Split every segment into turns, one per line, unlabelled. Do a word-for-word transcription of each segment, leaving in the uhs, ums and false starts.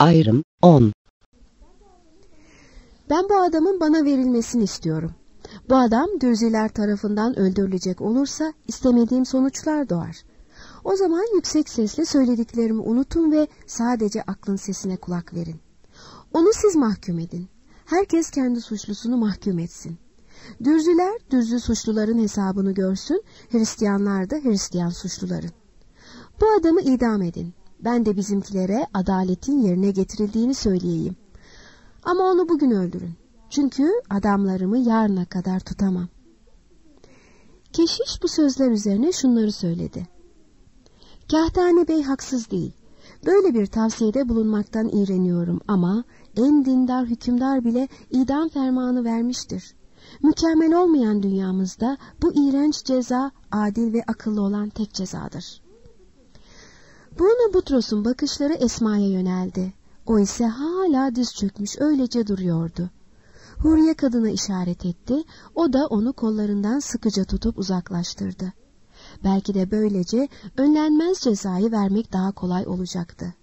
Ayrım on.
Ben bu adamın bana verilmesini istiyorum. Bu adam Dürziler tarafından öldürülecek olursa istemediğim sonuçlar doğar. O zaman yüksek sesle söylediklerimi unutun ve sadece aklın sesine kulak verin. Onu siz mahkum edin. Herkes kendi suçlusunu mahkum etsin. Dürziler dürzü suçluların hesabını görsün, Hristiyanlar da Hristiyan suçluların. Bu adamı idam edin. Ben de bizimkilere adaletin yerine getirildiğini söyleyeyim. Ama onu bugün öldürün. Çünkü adamlarımı yarına kadar tutamam. Keşiş bu sözler üzerine şunları söyledi. Kahtane Bey haksız değil. Böyle bir tavsiyede bulunmaktan iğreniyorum ama en dindar hükümdar bile idam fermanı vermiştir. Mükemmel olmayan dünyamızda bu iğrenç ceza adil ve akıllı olan tek cezadır. Bruno Butros'un bakışları Esma'ya yöneldi. O ise hala diz çökmüş öylece duruyordu. Huriye kadına işaret etti, o da onu kollarından sıkıca tutup uzaklaştırdı. Belki de böylece önlenmez cezayı vermek daha kolay olacaktı.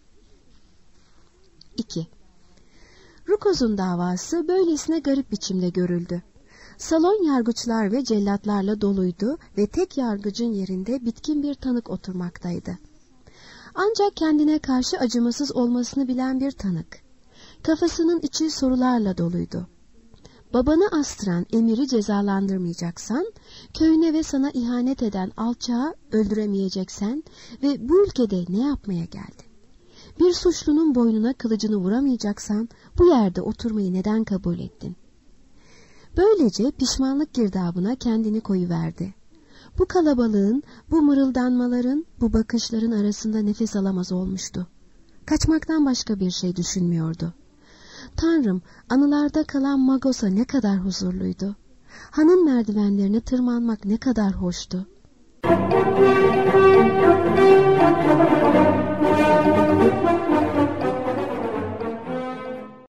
iki. Rukoz'un davası böylesine garip biçimde görüldü. Salon yargıçlar ve cellatlarla doluydu ve tek yargıcın yerinde bitkin bir tanık oturmaktaydı. Ancak kendine karşı acımasız olmasını bilen bir tanık. Kafasının içi sorularla doluydu. Babanı astıran emiri cezalandırmayacaksan, köyüne ve sana ihanet eden alçağı öldüremeyeceksen ve bu ülkede ne yapmaya geldin? Bir suçlunun boynuna kılıcını vuramayacaksan, bu yerde oturmayı neden kabul ettin? Böylece pişmanlık girdabına kendini koyuverdi. Bu kalabalığın, bu mırıldanmaların, bu bakışların arasında nefes alamaz olmuştu. Kaçmaktan başka bir şey düşünmüyordu. Tanrım, anılarda kalan Magos'a ne kadar huzurluydu. Hanın merdivenlerine tırmanmak ne kadar hoştu.